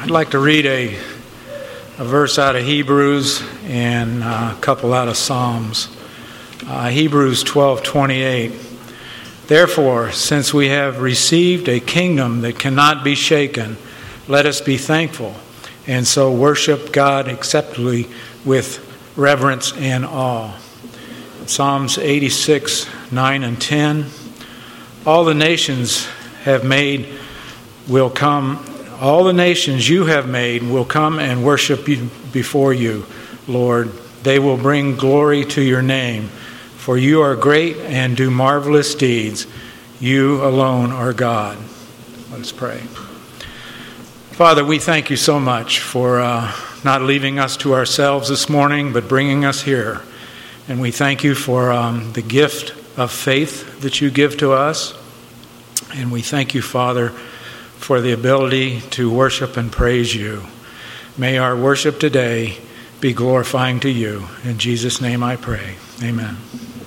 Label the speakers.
Speaker 1: I'd like to read a verse out of Hebrews and a couple out of Psalms. Hebrews 12:28. Therefore, since we have received a kingdom that cannot be shaken, let us be thankful, and so worship God acceptably with reverence and awe. Psalms 86:9 and 10. All the nations you have made will come and worship you before you, Lord. They will bring glory to your name, for you are great and do marvelous deeds. You alone are God. Let us pray. Father, we thank you so much for not leaving us to ourselves this morning, but bringing us here. And we thank you for the gift of faith that you give to us. And we thank you, Father, for the ability to worship and praise you. May our worship today be glorifying to you. In Jesus' name I pray. Amen.